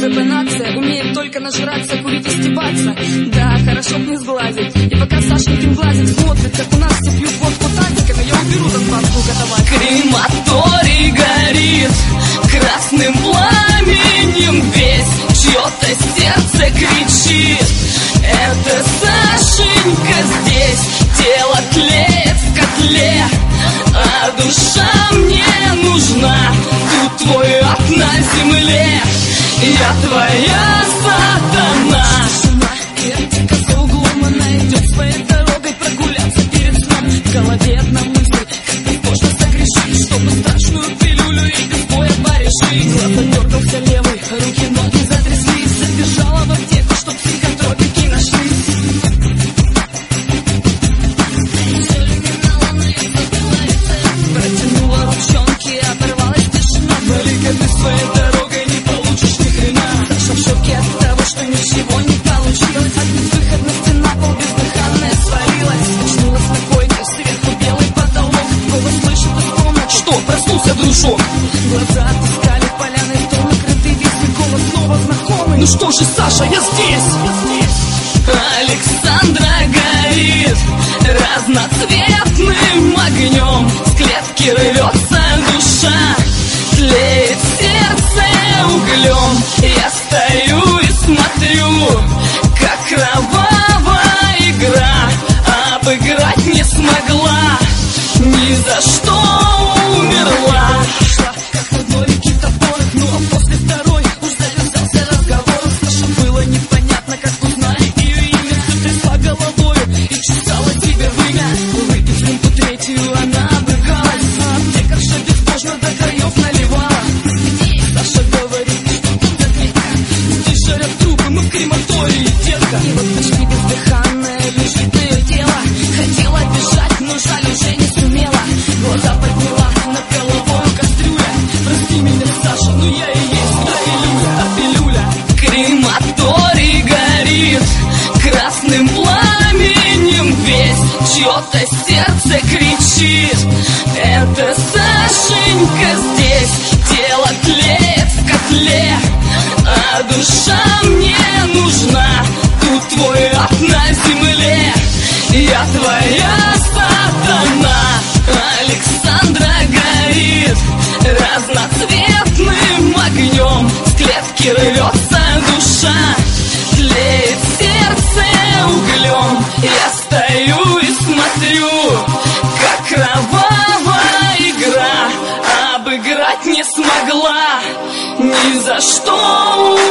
ВП-нация умеет только нажраться, курить и стебаться. Да, хорошо б не сглазить. И пока Сашенькин глазик смотрит, как у нас все пьют водку тазиками, я уберу Донбасску готовать. Крематорий горит красным пламенем весь, чье-то сердце кричит: это Сашенька здесь. Тело тлеет в котле, а душа мне нужна. Тут твой ад на земле, я твоя сатана. Тишина, вертика за углом, она идет своей дорогой прогуляться перед сном. В голове одна мысль, как безбожно согрешить, чтобы страшную пилюлю и без боя порешить. Глаз задергался левый, руки, ноги затряслись. Забежала в аптеку, чтоб психотропики нашлись. Протянула ручонки, оборвалась тишина. Вали-ка ты своей дорогой, не получишь ни хрена. Саша в шоке от того, что ничего не получилось. От безвыходности на пол бездыханная свалилась. Очнулась на койке, сверху белый потолок. Голос слышит из комнаты: что, проснулся, дружок? Глаза отыскали поляной, стол накрытый весь, и голос снова знакомый. Ну что же, Саша, я здесь. Александра горит разноцветным огнем, с клетки рвется душа, тлеет сердце углем. Я стою и смотрю, как кровавая игра, обыграть не смогла, ни за что умерла. Шла, как на дворике топор, ну а после второй уж завязался разговор. Саша, было непонятно, как узнали ее имя. Ты трясла головою и чесала тебе вымя. Выпив рюмку третью, она обрыгалась, а аптекарша безбожно до краев наливала. Саша говорит: что там за клетка? Здесь жарят трупы, мы в крематории, детка. И вот почти бездыханная лежит ее тело. Хотела бежать, но жаль, уже не сумела. Глаза подняла, над головой кастрюля. Прости меня, Саша, но я и есть та пилюля. Крематорий горит красным пламенем весь, чье-то сердце кричит: это Сашенька здесь. Тело тлеет в котле, а душа мне нужна. Тут твой ад на земле, я твоя сатана. Александра горит разноцветным огнем, с клетки рвется душа, тлеет сердце углем. Я стою и смотрю, как кровавая игра, обыграть не смогла, ни за что